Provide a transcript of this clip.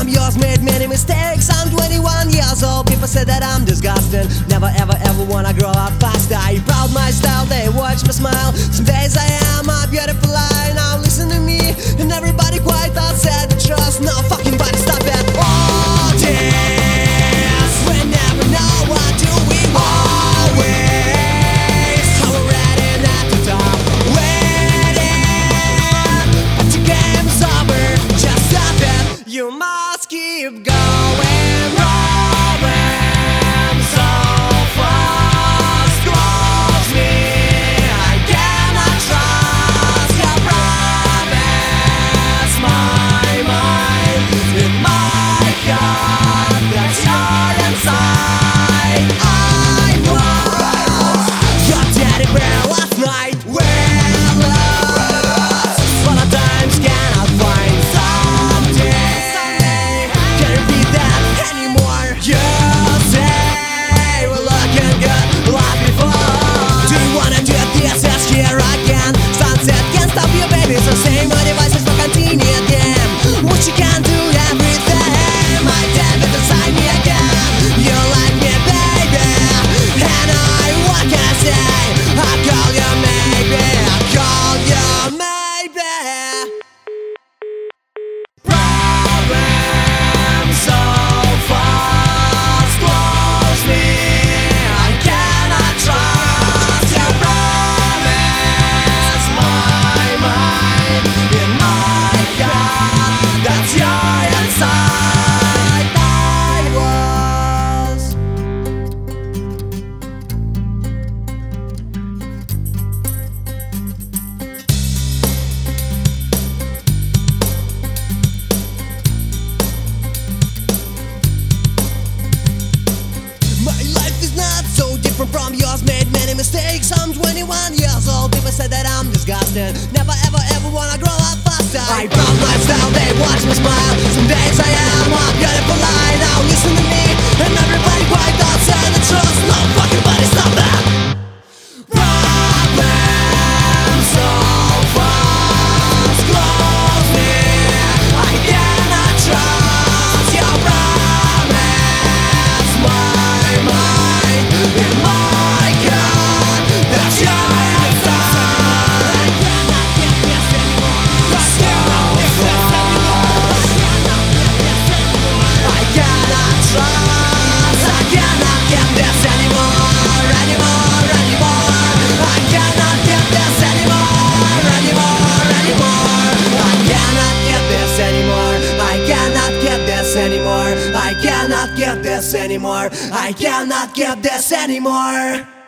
yours, made many mistakes. I'm 21 years old, people say that I'm disgusting. Never ever ever wanna grow up fast. I proud my style, they watch me smile. Some days I am a beautiful lie. Now listen to me, and everybody quiet outside the trust. No fucking body, stop it. Oh, this, we never know what do we always. So we're riding at the top, waiting, but the game's over. Just stop it. You must keep going, rolling so fast. Close me, I cannot trust your promise. My mind in my gut, that's your inside. I was your teddy bear last night. We're lost, but at times cannot find someday. Can't repeat that anymore. You say we're looking good like before. Do you wanna do this? Yes, here again. Sunset can't stop you, baby. So say my devices for continue again. What you can do, everything. My dad inside me again. You like me, baby, and what can I say? I call you maybe, I call you maybe. Problem so fast, close me. I cannot trust your promise. My mind in my gut, that's your inside. I was My life is not so different from yours, made many mistakes. I'm 21 years old, people say that I'm disgusting. Never ever ever wanna grow up faster. I proud my style, they watch me smile. Some days I am a beautiful lie. Now listen to me, and everybody quiet outside the trust. No fucking body, stop that. Problem so fast, close me. I cannot trust your promise. My mind in my gut, that's your inside. I cannot get this anymore. I cannot get this anymore. I cannot trust. I cannot get this anymore, anymore, anymore. I cannot get this anymore, anymore, anymore. I cannot get this anymore. I cannot get this anymore. I cannot get this anymore. I cannot get this anymore.